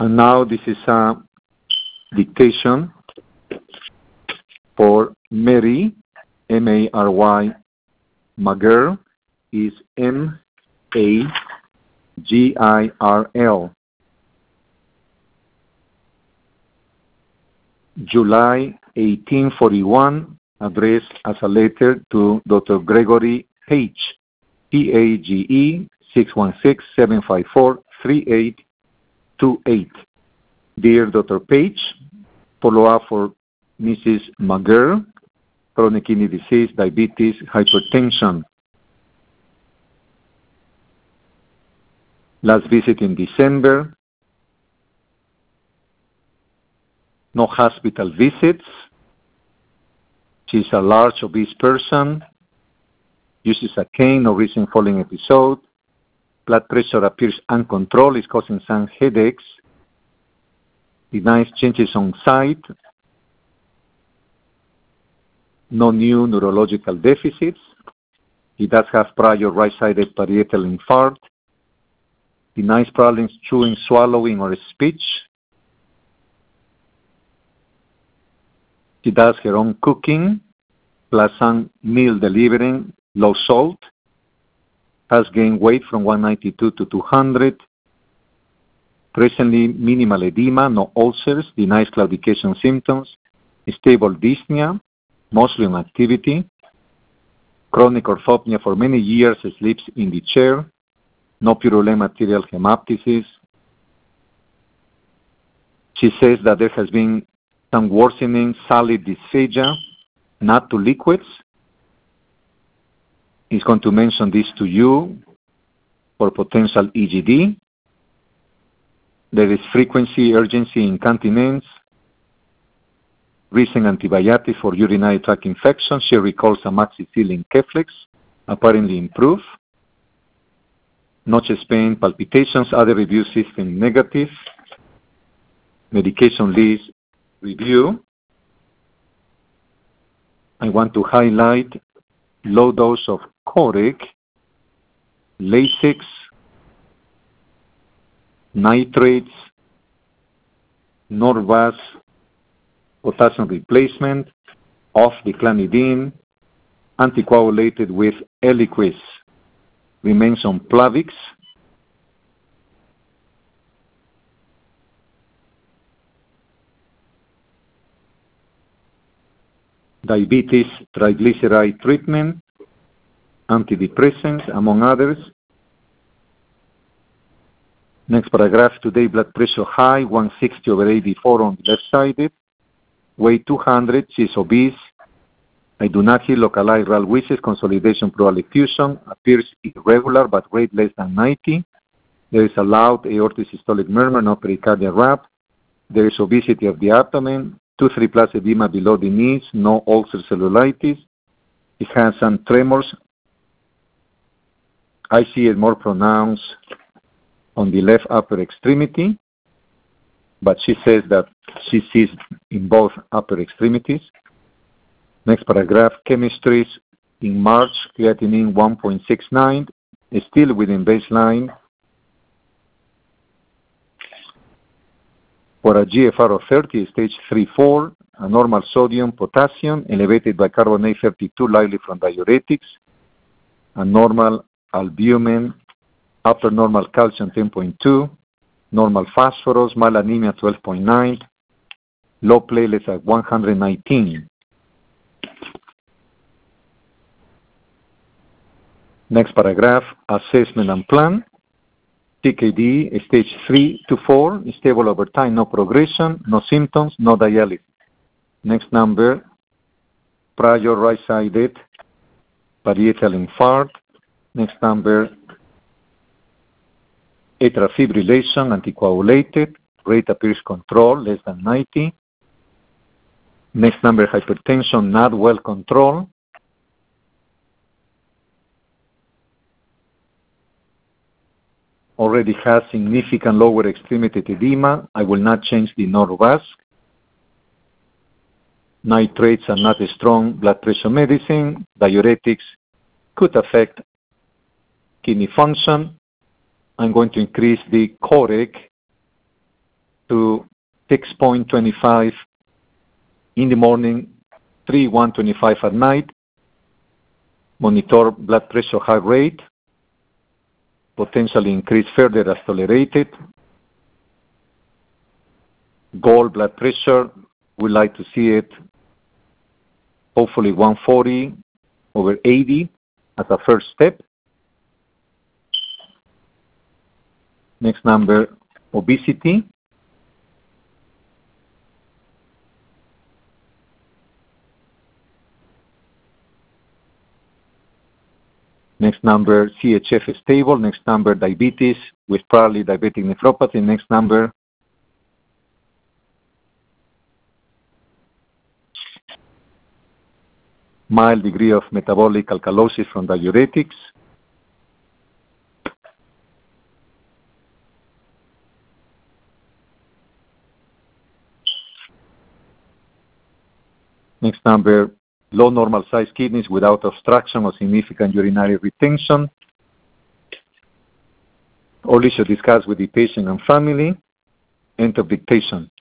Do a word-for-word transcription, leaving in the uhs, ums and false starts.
And now this is a dictation for Mary, M A R Y, Magirl is M A G I R L. July eighteen forty-one, addressed as a letter to Doctor Gregory Page, P A G E, six one six, seven five four, three eight two eight. Dear Doctor Page, follow-up for Missus Magirl, chronic kidney disease, diabetes, hypertension. Last visit in December. No hospital visits. She's a large obese person. Uses a cane, no recent falling episode. Blood pressure appears uncontrolled, is causing some headaches. Denies changes on site. No new neurological deficits. He does have prior right-sided parietal infarct. Denies problems chewing, swallowing, or speech. She does her own cooking, plus some meal delivering, low salt. Has gained weight from one ninety-two to two hundred. Presently minimal edema, no ulcers, denies claudication symptoms. Stable dyspnea, mostly on activity. Chronic orthopnea for many years, sleeps in the chair. No purulent material hemoptysis. She says that there has been some worsening solid dysphagia, not to liquids. He's going to mention this to you for potential E G D. There is frequency, urgency, incontinence. Recent antibiotics for urinary tract infection. She recalls amoxicillin Keflex, apparently improved. No chest pain, palpitations, other review system negative. Medication list review. I want to highlight low dose of Coreg, Lasix, nitrates, Norvasc, potassium replacement, off the clonidine, anticoagulated with Eliquis. Remains on Plavix. Diabetes, triglyceride treatment, antidepressants, among others. Next paragraph, today blood pressure high, one sixty over eighty-four on the left-sided. Weight two hundred, she's obese. I do not hear localized R A L wishes, consolidation pleural effusion, appears irregular but rate less than ninety. There is a loud aortic systolic murmur, no pericardial rap. There is obesity of the abdomen, two three plus edema below the knees, no ulcer cellulitis. It has some tremors. I see it more pronounced on the left upper extremity, but she says that she sees in both upper extremities. Next paragraph, chemistries in March, creatinine one point six nine, still within baseline. For a G F R of thirty, stage three four, a normal sodium, potassium, elevated bicarbonate thirty-two, likely from diuretics, a normal albumin, upper normal calcium ten point two, normal phosphorus, mild anemia twelve point nine, low platelets at one hundred nineteen. Next paragraph, assessment and plan. T K D, stage three to four, stable over time, no progression, no symptoms, no dialysis. Next number, prior right-sided parietal infarct. Next number, atrial fibrillation, anticoagulated, rate appears controlled, less than ninety. Next number, hypertension, not well controlled. Already has significant lower extremity edema. I will not change the Norvasc. Nitrates are not a strong blood pressure medicine. Diuretics could affect kidney function. I'm going to increase the Coreg to six point two five in the morning, three one twenty-five at night. Monitor blood pressure, heart rate, potentially increase further as tolerated. Goal blood pressure, we like to see it hopefully one forty over eighty as a first step. Next number, obesity. Next number, C H F is stable. Next number, diabetes with probably diabetic nephropathy. Next number, mild degree of metabolic alkalosis from diuretics. Next number, low normal size kidneys without obstruction or significant urinary retention. All should discuss with the patient and family. End of dictation.